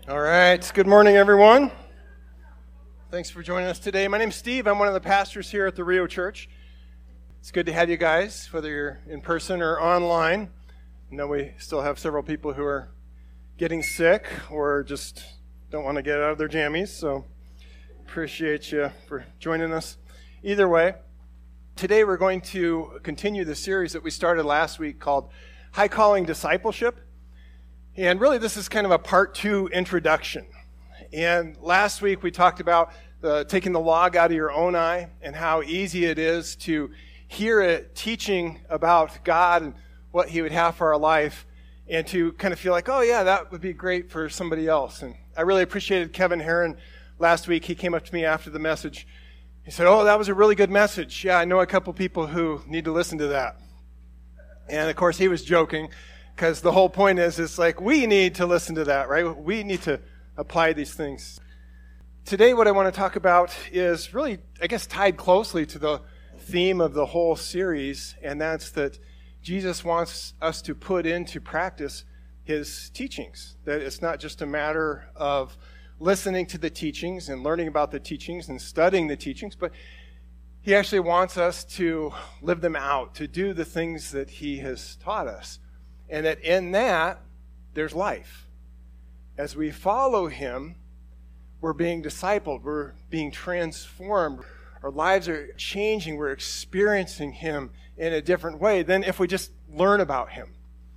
All right. Good morning, everyone. Thanks for joining us today. My name's Steve. I'm one of the pastors here at the Rio Church. It's good to have you guys, whether you're in person or online. I know we still have several people who are getting sick or just don't want to get out of their jammies, so appreciate you for joining us. Either way, today we're going to continue the series that we started last week called High Calling Discipleship. And really, this is kind of a part 2 introduction. And last week, we talked about taking the log out of your own eye and how easy it is to hear a teaching about God and what He would have for our life and to kind of feel like, oh, yeah, that would be great for somebody else. And I really appreciated Kevin Herron last week. He came up to me after the message. He said, oh, that was a really good message. Yeah, I know a couple people who need to listen to that. And, of course, he was joking. Because the whole point is, it's like we need to listen to that, right? We need to apply these things. Today, what I want to talk about is really, I guess, tied closely to the theme of the whole series, and that's that Jesus wants us to put into practice His teachings. That it's not just a matter of listening to the teachings and learning about the teachings and studying the teachings, but He actually wants us to live them out, to do the things that He has taught us. And that in that, there's life. As we follow Him, we're being discipled. We're being transformed. Our lives are changing. We're experiencing Him in a different way than if we just learn about Him.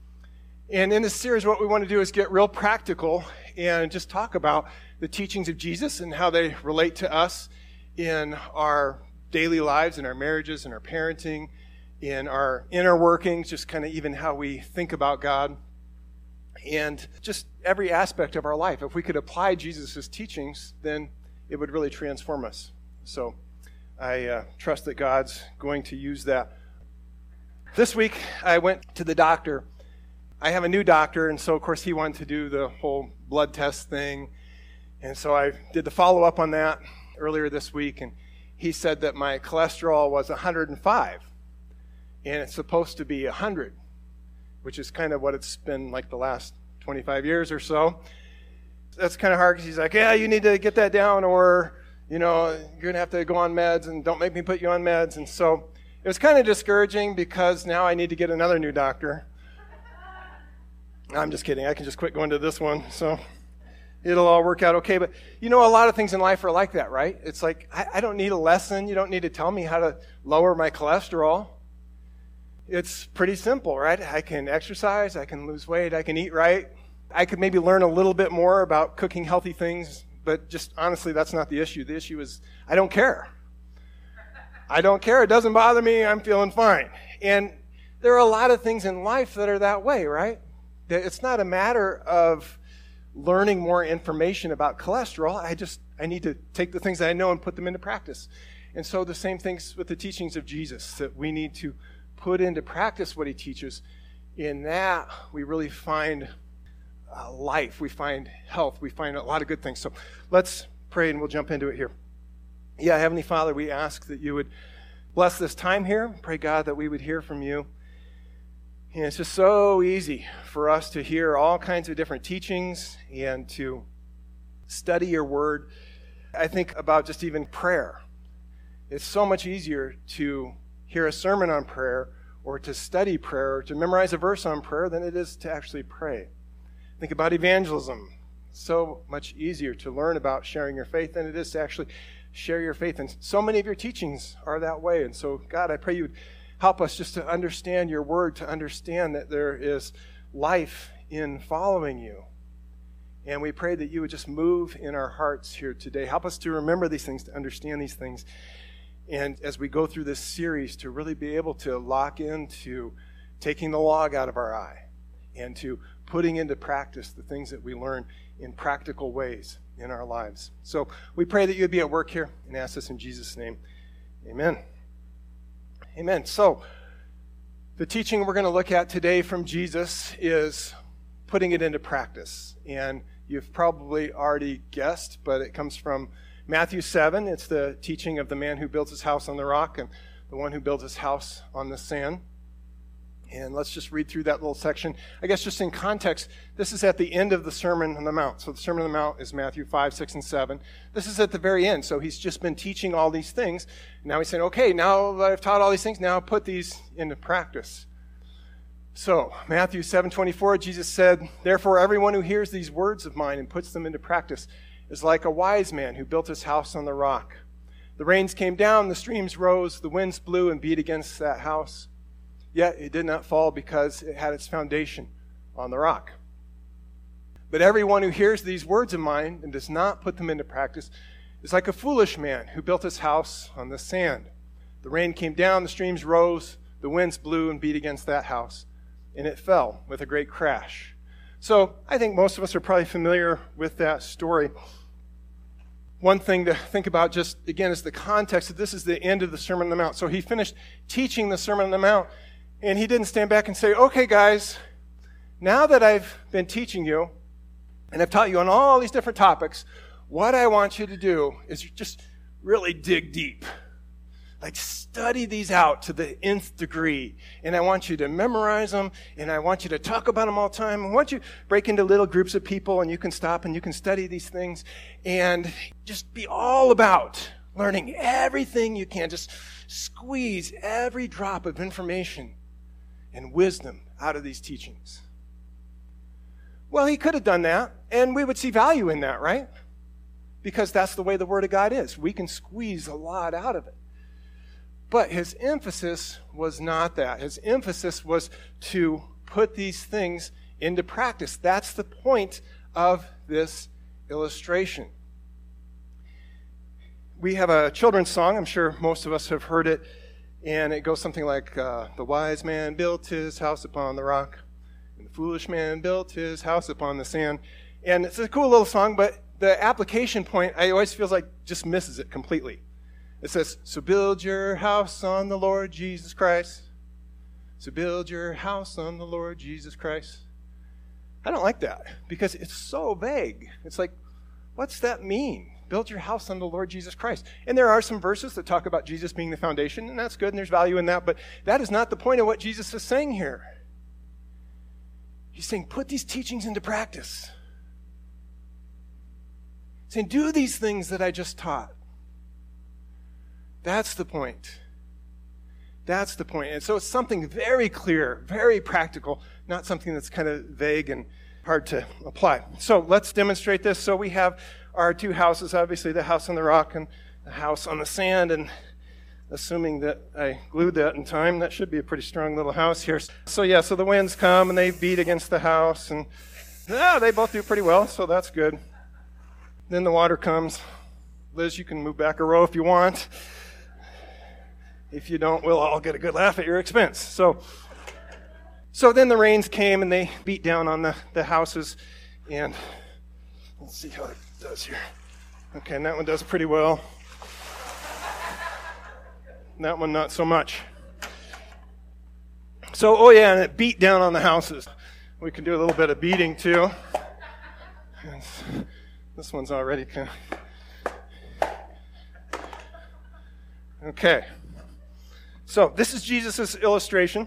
And in this series, what we want to do is get real practical and just talk about the teachings of Jesus and how they relate to us in our daily lives, in our marriages, in our parenting, in our inner workings, just kind of even how we think about God, and just every aspect of our life. If we could apply Jesus' teachings, then it would really transform us. So I trust that God's going to use that. This week, I went to the doctor. I have a new doctor, and so, of course, he wanted to do the whole blood test thing. And so I did the follow-up on that earlier this week, and he said that my cholesterol was 105. And it's supposed to be 100, which is kind of what it's been like the last 25 years or so. That's kind of hard because he's like, yeah, you need to get that down or, you're going to have to go on meds and don't make me put you on meds. And so it was kind of discouraging because now I need to get another new doctor. I'm just kidding. I can just quit going to this one. So it'll all work out okay. But, a lot of things in life are like that, right? It's like, I don't need a lesson. You don't need to tell me how to lower my cholesterol. It's pretty simple, right? I can exercise, I can lose weight, I can eat right. I could maybe learn a little bit more about cooking healthy things, but just honestly, that's not the issue. The issue is I don't care. I don't care. It doesn't bother me. I'm feeling fine. And there are a lot of things in life that are that way, right? It's not a matter of learning more information about cholesterol. I need to take the things that I know and put them into practice. And so the same things with the teachings of Jesus, that we need to put into practice what He teaches. In that, we really find life. We find health. We find a lot of good things. So let's pray and we'll jump into it here. Yeah, Heavenly Father, we ask that You would bless this time here. Pray, God, that we would hear from You. And it's just so easy for us to hear all kinds of different teachings and to study Your Word. I think about just even prayer. It's so much easier to hear a sermon on prayer or to study prayer or to memorize a verse on prayer than it is to actually pray. Think about evangelism. So much easier to learn about sharing your faith than it is to actually share your faith. And so many of Your teachings are that way. And so, God, I pray You would help us just to understand Your Word, to understand that there is life in following You. And we pray that You would just move in our hearts here today. Help us to remember these things, to understand these things. And as we go through this series, to really be able to lock into taking the log out of our eye and to putting into practice the things that we learn in practical ways in our lives. So we pray that You'd be at work here and ask this in Jesus' name. Amen. Amen. So the teaching we're going to look at today from Jesus is putting it into practice. And you've probably already guessed, but it comes from Matthew 7, it's the teaching of the man who builds his house on the rock and the one who builds his house on the sand. And let's just read through that little section. I guess just in context, this is at the end of the Sermon on the Mount. So the Sermon on the Mount is Matthew 5, 6, and 7. This is at the very end. So he's just been teaching all these things. Now he's saying, okay, now that I've taught all these things, now put these into practice. So Matthew 7:24, Jesus said, "Therefore everyone who hears these words of mine and puts them into practice is like a wise man who built his house on the rock. The rains came down, the streams rose, the winds blew and beat against that house. Yet it did not fall because it had its foundation on the rock. But everyone who hears these words of mine and does not put them into practice is like a foolish man who built his house on the sand. The rain came down, the streams rose, the winds blew and beat against that house, and it fell with a great crash." So I think most of us are probably familiar with that story. One thing to think about just, again, is the context that this is the end of the Sermon on the Mount. So he finished teaching the Sermon on the Mount, and he didn't stand back and say, "Okay, guys, now that I've been teaching you, and I've taught you on all these different topics, what I want you to do is just really dig deep. Like, study these out to the nth degree. And I want you to memorize them, and I want you to talk about them all the time. I want you to break into little groups of people, and you can stop and you can study these things, and just be all about learning everything you can. Just squeeze every drop of information and wisdom out of these teachings." Well, he could have done that, and we would see value in that, right? Because that's the way the Word of God is. We can squeeze a lot out of it. But his emphasis was not that. His emphasis was to put these things into practice. That's the point of this illustration. We have a children's song. I'm sure most of us have heard it. And it goes something like, "The wise man built his house upon the rock, and the foolish man built his house upon the sand." And it's a cool little song, but the application point, I always feel like just misses it completely. It says, "So build your house on the Lord Jesus Christ. So build your house on the Lord Jesus Christ." I don't like that because it's so vague. It's like, what's that mean? Build your house on the Lord Jesus Christ. And there are some verses that talk about Jesus being the foundation, and that's good, and there's value in that, but that is not the point of what Jesus is saying here. He's saying, put these teachings into practice. He's saying, do these things that I just taught. That's the point. That's the point. And so it's something very clear, very practical, not something that's kind of vague and hard to apply. So let's demonstrate this. So we have our two houses, obviously the house on the rock and the house on the sand. And assuming that I glued that in time, that should be a pretty strong little house here. So so the winds come and they beat against the house. And they both do pretty well, so that's good. Then the water comes. Liz, you can move back a row if you want. If you don't, we'll all get a good laugh at your expense. So then the rains came and they beat down on the houses. And let's see how it does here. Okay, and that one does pretty well. That one not so much. So, and it beat down on the houses. We can do a little bit of beating too. This one's already kind of... Okay. So this is Jesus' illustration.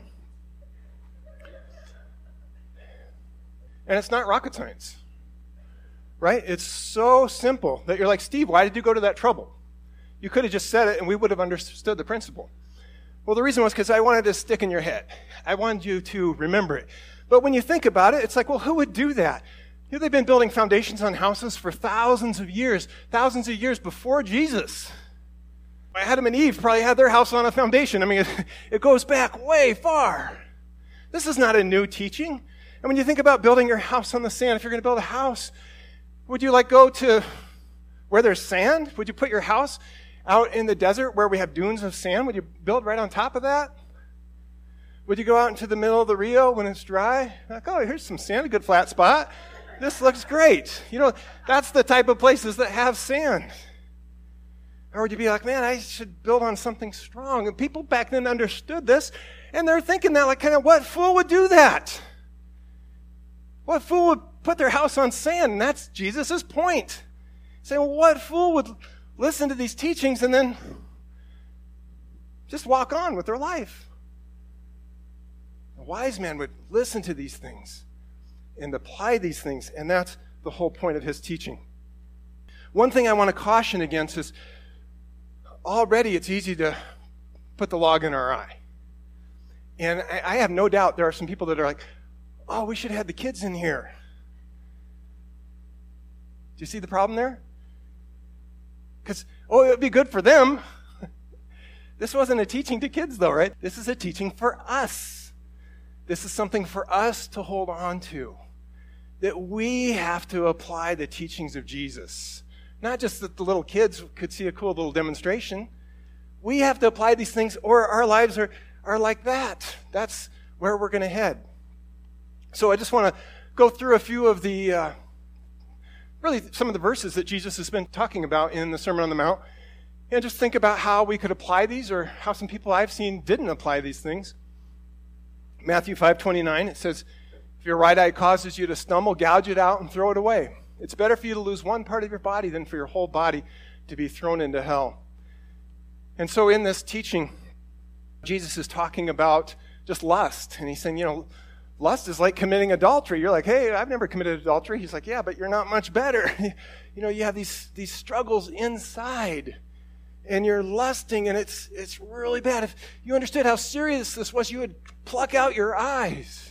And it's not rocket science. Right? It's so simple that you're like, Steve, why did you go to that trouble? You could have just said it and we would have understood the principle. Well, the reason was because I wanted to stick in your head. I wanted you to remember it. But when you think about it, it's like, well, who would do that? They've been building foundations on houses for thousands of years before Jesus. Adam and Eve probably had their house on a foundation. I mean, it goes back way far. This is not a new teaching. And when you think about building your house on the sand, if you're going to build a house, would you go to where there's sand? Would you put your house out in the desert where we have dunes of sand? Would you build right on top of that? Would you go out into the middle of the Rio when it's dry? Like, oh, here's some sand, a good flat spot. This looks great. That's the type of places that have sand. Or would you be like, man, I should build on something strong? And people back then understood this, and they're thinking that, like, kind of, what fool would do that? What fool would put their house on sand? And that's Jesus' point. Saying, well, what fool would listen to these teachings and then just walk on with their life? wise man would listen to these things and apply these things, and that's the whole point of his teaching. One thing I want to caution against is already it's easy to put the log in our eye. And I have no doubt there are some people that are like, oh, we should have had the kids in here. Do you see the problem there? Because, oh, it would be good for them. This wasn't a teaching to kids, though, right? This is a teaching for us. This is something for us to hold on to. That we have to apply the teachings of Jesus. Not just that the little kids could see a cool little demonstration. We have to apply these things, or our lives are like that. That's where we're going to head. So I just want to go through a few of the, really some of the verses that Jesus has been talking about in the Sermon on the Mount, and just think about how we could apply these, or how some people I've seen didn't apply these things. Matthew 5:29, it says, if your right eye causes you to stumble, gouge it out and throw it away. It's better for you to lose one part of your body than for your whole body to be thrown into hell. And so in this teaching, Jesus is talking about just lust. And he's saying, lust is like committing adultery. You're like, hey, I've never committed adultery. He's like, yeah, but you're not much better. You have these struggles inside. And you're lusting, and it's really bad. If you understood how serious this was, you would pluck out your eyes.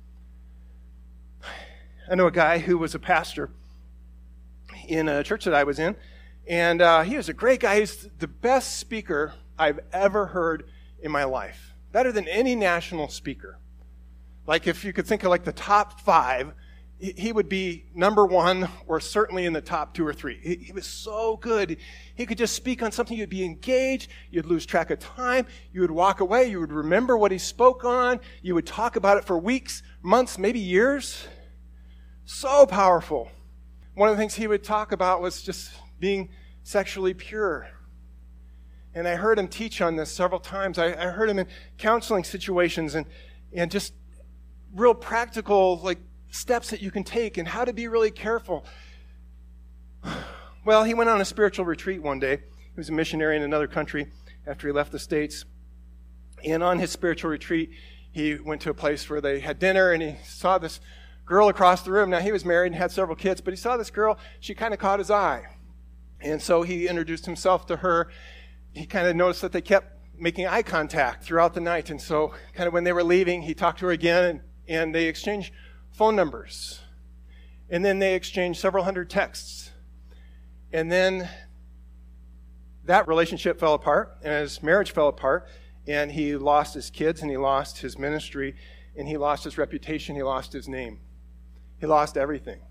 I know a guy who was a pastor in a church that I was in, and he was a great guy. He's the best speaker I've ever heard in my life. Better than any national speaker. Like if you could think of like the top 5, he would be number 1 or certainly in the top 2 or 3. He was so good. He could just speak on something. You'd be engaged. You'd lose track of time. You would walk away. You would remember what he spoke on. You would talk about it for weeks, months, maybe years. So powerful. One of the things he would talk about was just being sexually pure. And I heard him teach on this several times. I heard him in counseling situations and just real practical steps that you can take and how to be really careful. Well, he went on a spiritual retreat one day. He was a missionary in another country after he left the States. And on his spiritual retreat, he went to a place where they had dinner, and he saw this girl across the room. Now, he was married and had several kids, but he saw this girl. She kind of caught his eye. And so he introduced himself to her. He kind of noticed that they kept making eye contact throughout the night. And so kind of when they were leaving, he talked to her again, and they exchanged phone numbers. And then they exchanged several hundred texts. And then that relationship fell apart, and his marriage fell apart, and he lost his kids, and he lost his ministry, and he lost his reputation, he lost his name. He lost everything.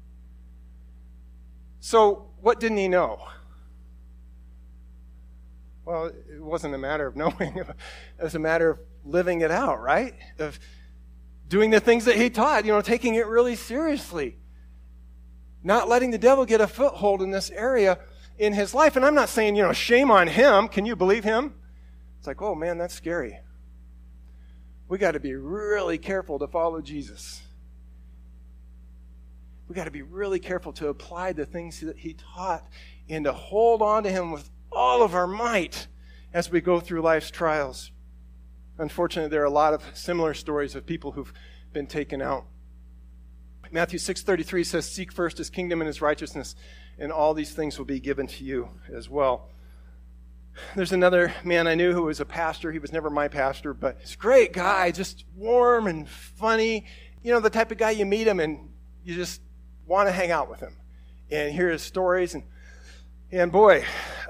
So what didn't he know? Well, it wasn't a matter of knowing. It was a matter of living it out, right? Of doing the things that he taught, taking it really seriously. Not letting the devil get a foothold in this area in his life. And I'm not saying, shame on him. Can you believe him? It's like, oh man, that's scary. We got to be really careful to follow Jesus. We got to be really careful to apply the things that he taught and to hold on to him with all of our might as we go through life's trials. Unfortunately, there are a lot of similar stories of people who've been taken out. Matthew 6:33 says, seek first his kingdom and his righteousness, and all these things will be given to you as well. There's another man I knew who was a pastor. He was never my pastor, but he's a great guy, just warm and funny. The type of guy you meet him and you just want to hang out with him and hear his stories. And boy,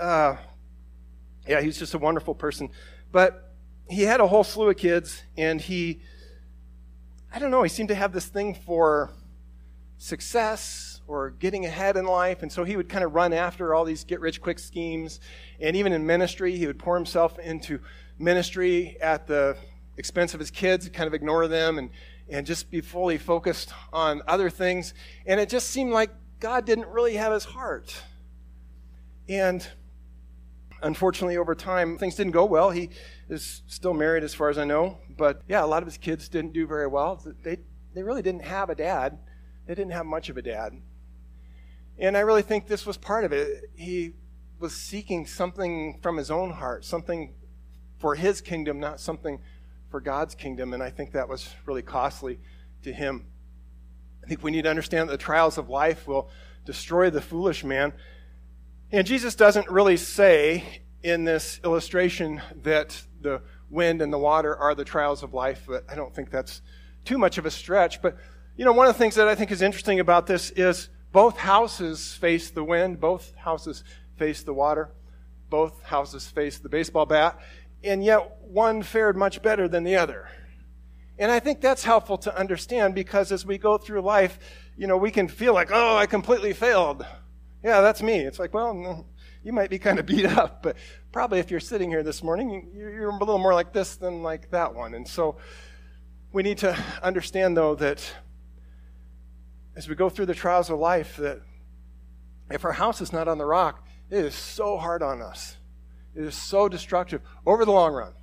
he's just a wonderful person. But he had a whole slew of kids, and he seemed to have this thing for success or getting ahead in life, and so he would kind of run after all these get-rich-quick schemes. And even in ministry, he would pour himself into ministry at the expense of his kids, kind of ignore them, and just be fully focused on other things. And it just seemed like God didn't really have his heart. And unfortunately, over time, things didn't go well. He is still married as far as I know. But yeah, a lot of his kids didn't do very well. They really didn't have a dad. They didn't have much of a dad. And I really think this was part of it. He was seeking something from his own heart, something for his kingdom, not something for God's kingdom, and I think that was really costly to him. I think we need to understand that the trials of life will destroy the foolish man. And Jesus doesn't really say in this illustration that the wind and the water are the trials of life, but I don't think that's too much of a stretch. But, one of the things that I think is interesting about this is both houses face the wind, both houses face the water, both houses face the baseball bat, and yet one fared much better than the other. And I think that's helpful to understand, because as we go through life, we can feel like, oh, I completely failed. Yeah, that's me. It's like, well, no, you might be kind of beat up, but probably if you're sitting here this morning, you're a little more like this than like that one. And so we need to understand, though, that as we go through the trials of life, that if our house is not on the rock, it is so hard on us. It is so destructive over the long run,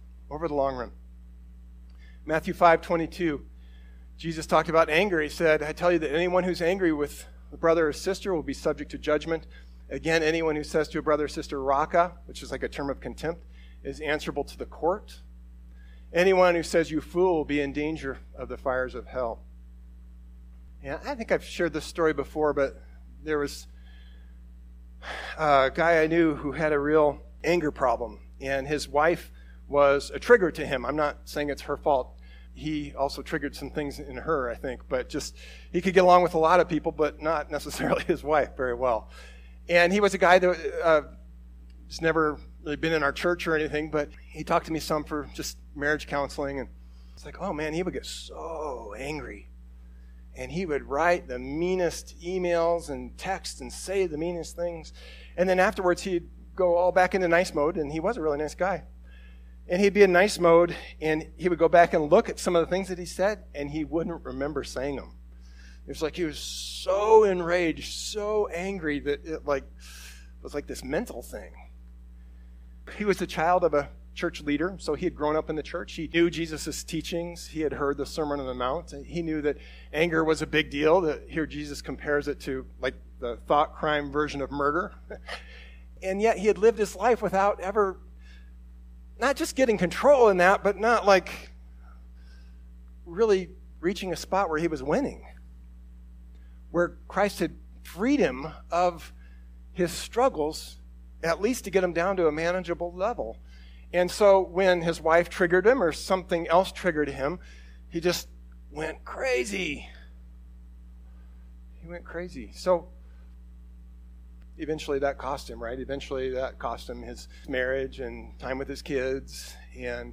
Matthew 5:22, Jesus talked about anger. He said, I tell you that anyone who's angry with a brother or sister will be subject to judgment. Again, anyone who says to a brother or sister, raka, which is like a term of contempt, is answerable to the court. Anyone who says you fool will be in danger of the fires of hell. Yeah, I think I've shared this story before, but there was a guy I knew who had a real anger problem, and his wife was a trigger to him. I'm not saying it's her fault. He also triggered some things in her, I think, but just he could get along with a lot of people, but not necessarily his wife very well. And he was a guy that has never really been in our church or anything, but he talked to me some for just marriage counseling, and it's like, oh man, he would get so angry. And he would write the meanest emails and text and say the meanest things. And then afterwards, he'd go all back into nice mode, and he was a really nice guy. And he'd be in nice mode, and he would go back and look at some of the things that he said, and he wouldn't remember saying them. It was like he was so enraged, so angry that it was like this mental thing. He was the child of a church leader, so he had grown up in the church. He knew Jesus' teachings. He had heard the Sermon on the Mount. He knew that anger was a big deal. That here Jesus compares it to like the thought crime version of murder. And yet he had lived his life without ever, not just getting control in that, but not like really reaching a spot where he was winning, where Christ had freed him of his struggles, at least to get him down to a manageable level. And so when his wife triggered him or something else triggered him, he just went crazy. He went crazy. So eventually that cost him, right? Eventually that cost him his marriage and time with his kids, and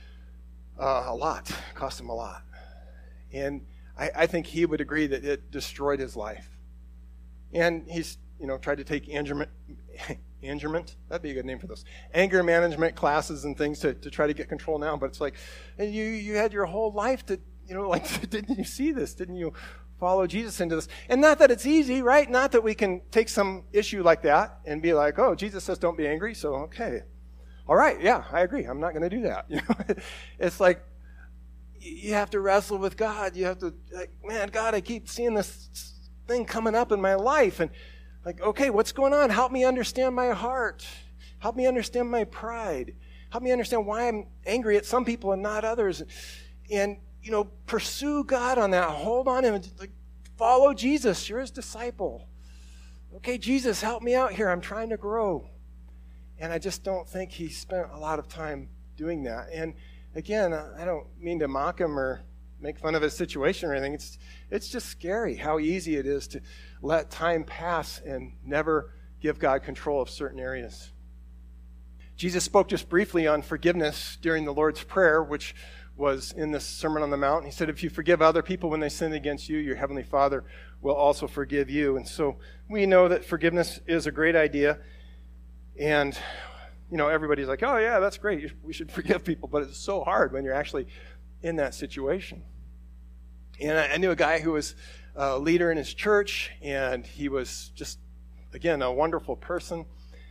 a lot. Cost him a lot. And I think he would agree that it destroyed his life. And he's, tried to take angerment, that'd be a good name for those, anger management classes and things to try to get control now. But it's like, and you had your whole life to, didn't you see this? Didn't you follow Jesus into this? And not that it's easy, right? Not that we can take some issue like that and be like, oh, Jesus says don't be angry, so okay. All right, yeah, I agree. I'm not going to do that. It's like you have to wrestle with God. You have to, man, God, I keep seeing this thing coming up in my life. And like, okay, what's going on? Help me understand my heart. Help me understand my pride. Help me understand why I'm angry at some people and not others. And, pursue God on that. Hold on to him. Follow Jesus. You're his disciple. Okay, Jesus, help me out here. I'm trying to grow. And I just don't think he spent a lot of time doing that. And again, I don't mean to mock him or make fun of his situation or anything. It's just scary how easy it is to let time pass and never give God control of certain areas. Jesus spoke just briefly on forgiveness during the Lord's Prayer, which was in the Sermon on the Mount. He said, if you forgive other people when they sin against you, your Heavenly Father will also forgive you. And so we know that forgiveness is a great idea. And, everybody's like, oh, yeah, that's great. We should forgive people. But it's so hard when you're actually in that situation. And I knew a guy who was a leader in his church, and he was just, again, a wonderful person.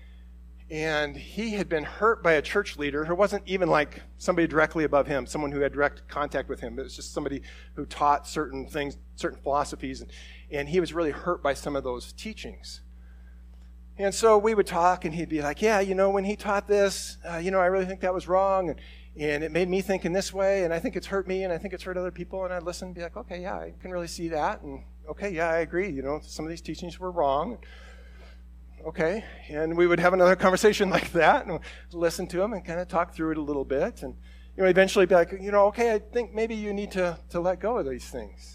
And he had been hurt by a church leader who wasn't even like somebody directly above him, someone who had direct contact with him. It was just somebody who taught certain things, certain philosophies, and he was really hurt by some of those teachings. And so we would talk, and he'd be like, yeah, when he taught this, I really think that was wrong, and it made me think in this way, and I think it's hurt me, and I think it's hurt other people. And I'd listen and be like, okay, yeah, I can really see that, and okay, yeah, I agree. Some of these teachings were wrong. Okay, and we would have another conversation like that, and listen to him and kind of talk through it a little bit, and eventually be like, okay, I think maybe you need to let go of these things.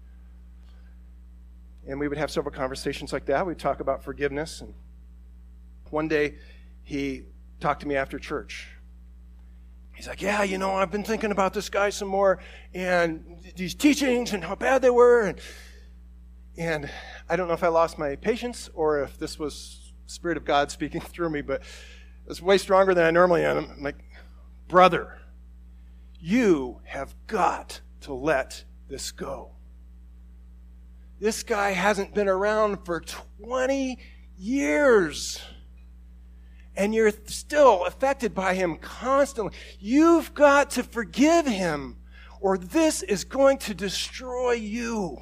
And we would have several conversations like that. We'd talk about forgiveness. And one day, he talked to me after church. He's like, yeah, I've been thinking about this guy some more, and these teachings and how bad they were. And I don't know if I lost my patience or if this was Spirit of God speaking through me, but it's way stronger than I normally am. I'm like, brother, you have got to let this go. This guy hasn't been around for 20 years. And you're still affected by him constantly. You've got to forgive him, or this is going to destroy you.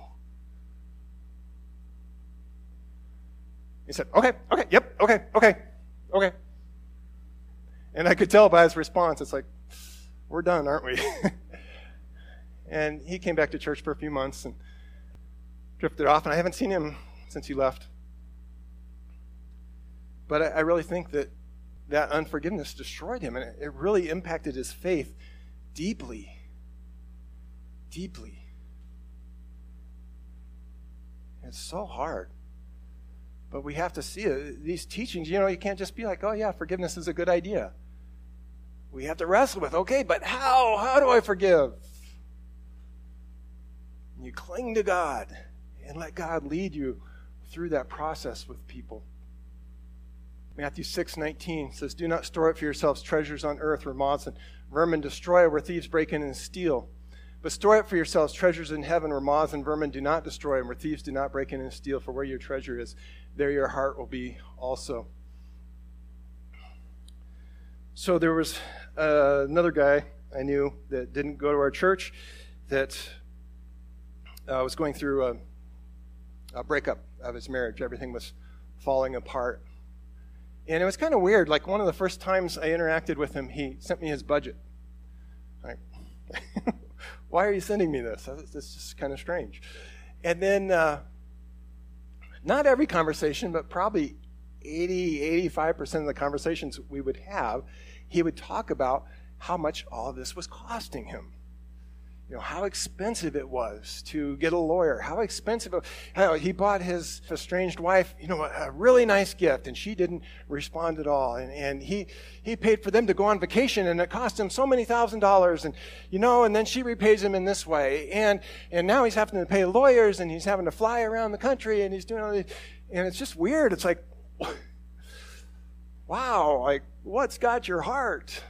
He said, okay, yep, okay. And I could tell by his response, it's like, we're done, aren't we? And he came back to church for a few months and drifted off, and I haven't seen him since he left. But I really think that unforgiveness destroyed him, and it really impacted his faith deeply. Deeply. It's so hard. But we have to see it. These teachings, you can't just be like, oh yeah, forgiveness is a good idea. We have to wrestle with, okay, but how? How do I forgive? And you cling to God and let God lead you through that process with people. Matthew 6:19 says, do not store up for yourselves treasures on earth where moths and vermin destroy, where thieves break in and steal. But store up for yourselves treasures in heaven where moths and vermin do not destroy, and where thieves do not break in and steal. For where your treasure is, there your heart will be also. So there was another guy I knew that didn't go to our church that was going through a breakup of his marriage. Everything was falling apart. And it was kind of weird. Like, one of the first times I interacted with him, he sent me his budget. Like, why are you sending me this? This is just kind of strange. And then, not every conversation, but probably 85% of the conversations we would have, he would talk about how much all of this was costing him. How expensive it was to get a lawyer. How expensive he bought his estranged wife, a really nice gift, and she didn't respond at all. And he paid for them to go on vacation, and it cost him so many $1,000s, and then she repays him in this way. And now he's having to pay lawyers, and he's having to fly around the country, and he's doing all these, and it's just weird. It's like, wow, like, what's got your heart?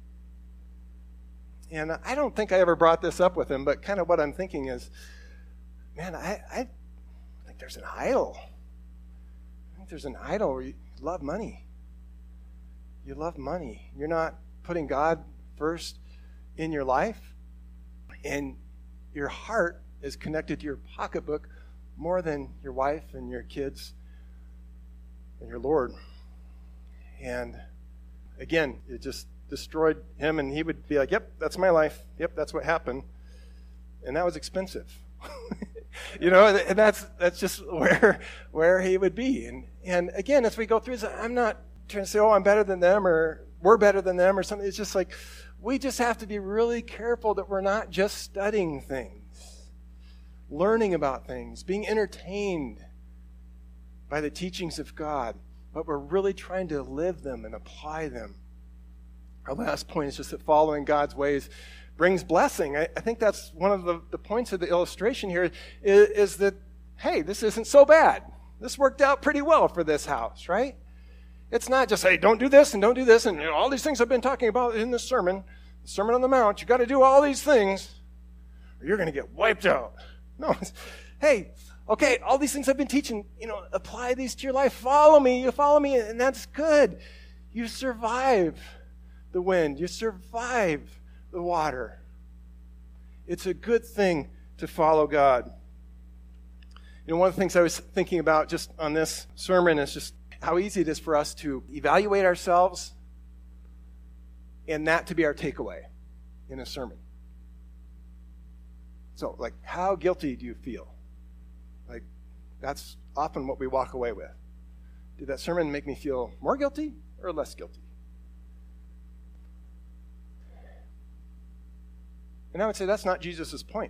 And I don't think I ever brought this up with him, but kind of what I'm thinking is, man, I think there's an idol. I think there's an idol where you love money. You love money. You're not putting God first in your life, and your heart is connected to your pocketbook more than your wife and your kids and your Lord. And again, it just destroyed him, and he would be like, yep, that's my life. Yep, that's what happened. And that was expensive. And that's just where he would be. And again, as we go through this, I'm not trying to say, oh, I'm better than them, or we're better than them, or something. It's just like, we just have to be really careful that we're not just studying things, learning about things, being entertained by the teachings of God, but we're really trying to live them and apply them. Our last point is just that following God's ways brings blessing. I think that's one of the points of the illustration here is that, hey, this isn't so bad. This worked out pretty well for this house, right? It's not just, hey, don't do this and don't do this, and all these things I've been talking about in this sermon, the Sermon on the Mount. You got to do all these things, or you're going to get wiped out. No, hey, okay, all these things I've been teaching, apply these to your life. Follow me, and that's good. You survive the wind. You survive the water. It's a good thing to follow God. One of the things I was thinking about just on this sermon is just how easy it is for us to evaluate ourselves and that to be our takeaway in a sermon. So, like, how guilty do you feel? Like, that's often what we walk away with. Did that sermon make me feel more guilty or less guilty? And I would say that's not Jesus' point.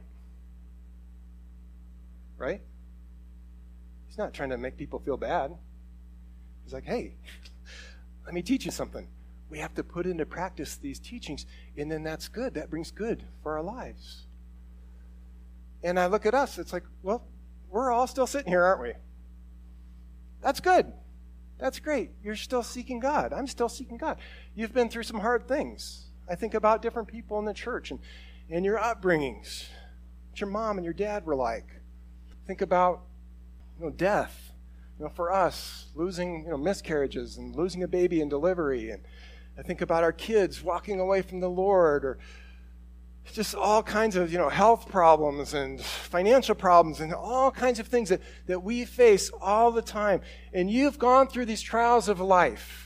Right? He's not trying to make people feel bad. He's like, hey, let me teach you something. We have to put into practice these teachings, and then that's good. That brings good for our lives. And I look at us, it's like, well, we're all still sitting here, aren't we? That's good. That's great. You're still seeking God. I'm still seeking God. You've been through some hard things. I think about different people in the church and your upbringings, what your mom and your dad were like. Think about, death. For us, losing, miscarriages and losing a baby in delivery. And I think about our kids walking away from the Lord, or just all kinds of, health problems and financial problems and all kinds of things that we face all the time. And you've gone through these trials of life,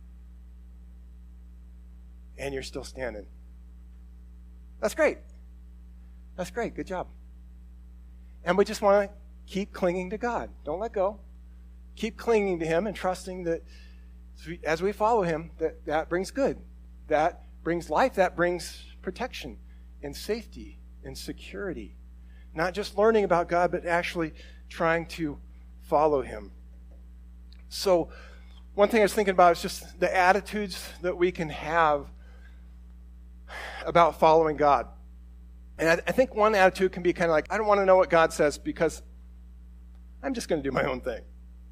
and you're still standing. That's great. That's great. Good job. And we just want to keep clinging to God. Don't let go. Keep clinging to Him and trusting that as we follow Him, that brings good. That brings life. That brings protection and safety and security. Not just learning about God, but actually trying to follow Him. So one thing I was thinking about is just the attitudes that we can have about following God. And I think one attitude can be kind of like, I don't want to know what God says because I'm just going to do my own thing.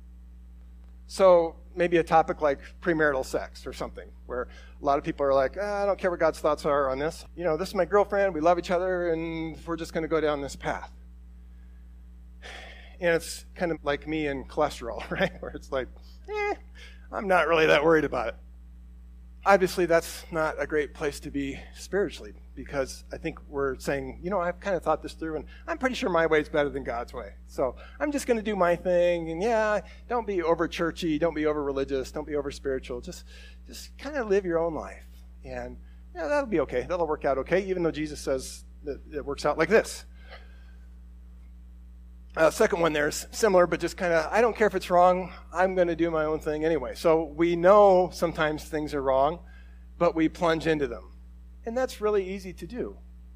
So maybe a topic like premarital sex or something, where a lot of people are like, I don't care what God's thoughts are on this. This is my girlfriend, we love each other, and we're just going to go down this path. And it's kind of like me and cholesterol, right? Where it's like, I'm not really that worried about it. Obviously, that's not a great place to be spiritually, because I think we're saying, I've kind of thought this through, and I'm pretty sure my way is better than God's way. So I'm just going to do my thing, and don't be over churchy, don't be over religious, don't be over spiritual. Just kind of live your own life, and that'll be okay. That'll work out okay, even though Jesus says that it works out like this. Second one there is similar, but just kind of, I don't care if it's wrong, I'm going to do my own thing anyway. So we know sometimes things are wrong, but we plunge into them. And that's really easy to do.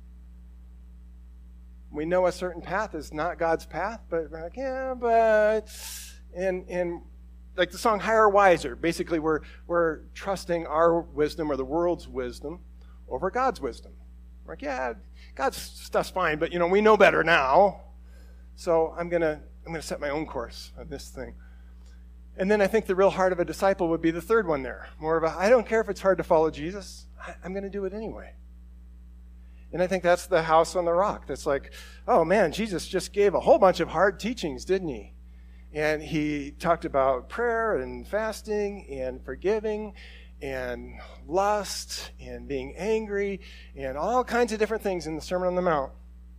We know a certain path is not God's path, but we're like, and like the song Higher Wiser, basically we're trusting our wisdom or the world's wisdom over God's wisdom. We're like, God's stuff's fine, but we know better now. So I'm gonna set my own course on this thing. And then I think the real heart of a disciple would be the third one there. More of a, I don't care if it's hard to follow Jesus. I'm going to do it anyway. And I think that's the house on the rock. That's like, oh man, Jesus just gave a whole bunch of hard teachings, didn't he? And he talked about prayer and fasting and forgiving and lust and being angry and all kinds of different things in the Sermon on the Mount.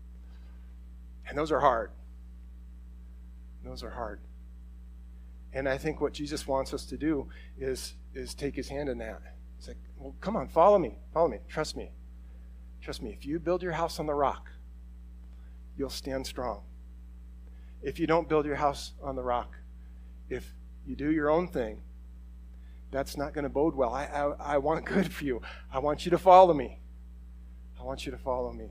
And those are hard. Those are hard. And I think what Jesus wants us to do is take his hand in that. He's like, well, come on, follow me, trust me. Trust me, if you build your house on the rock, you'll stand strong. If you don't build your house on the rock, if you do your own thing, that's not going to bode well. I want good for you. I want you to follow me. I want you to follow me.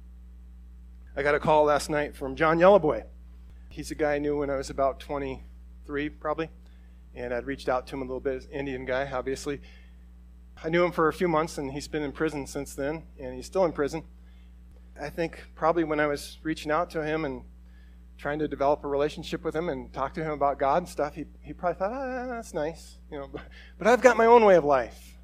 I got a call last night from John Yellowboy. He's a guy I knew when I was about 23, probably, and I'd reached out to him a little bit. Indian guy, obviously. I knew him for a few months, and he's been in prison since then, and he's still in prison. I think probably when I was reaching out to him and trying to develop a relationship with him and talk to him about God and stuff, he probably thought, that's nice, but I've got my own way of life.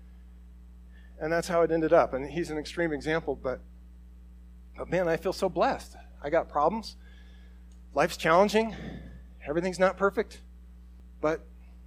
And that's how it ended up. And he's an extreme example, but man, I feel so blessed. I got problems. Life's challenging. Everything's not perfect. But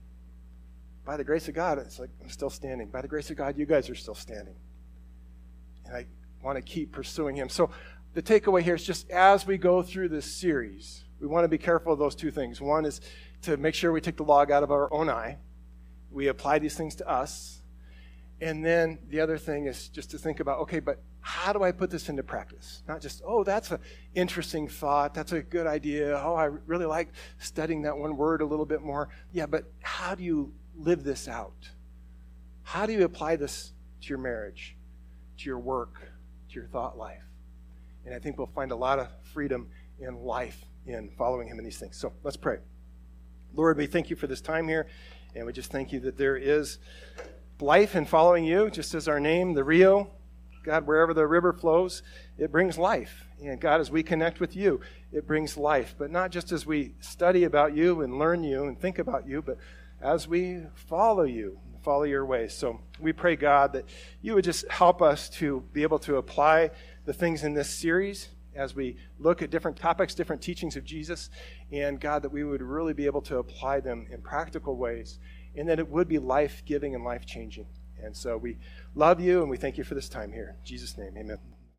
by the grace of God, it's like I'm still standing. By the grace of God, you guys are still standing. And I want to keep pursuing him. So the takeaway here is just as we go through this series, we want to be careful of those two things. One is to make sure we take the log out of our own eye. We apply these things to us. And then the other thing is just to think about, okay, but how do I put this into practice? Not just, oh, that's an interesting thought. That's a good idea. Oh, I really like studying that one word a little bit more. Yeah, but how do you live this out? How do you apply this to your marriage, to your work, to your thought life? And I think we'll find a lot of freedom in life in following him in these things. So let's pray. Lord, we thank you for this time here, and we just thank you that there is life in following you, just as our name, the Rio. God, wherever the river flows, it brings life. And God, as we connect with you, it brings life. But not just as we study about you and learn you and think about you, but as we follow you, follow your ways. So we pray, God, that you would just help us to be able to apply the things in this series as we look at different topics, different teachings of Jesus, and God, that we would really be able to apply them in practical ways, and that it would be life-giving and life-changing. And so we love you, and we thank you for this time here. In Jesus' name, amen.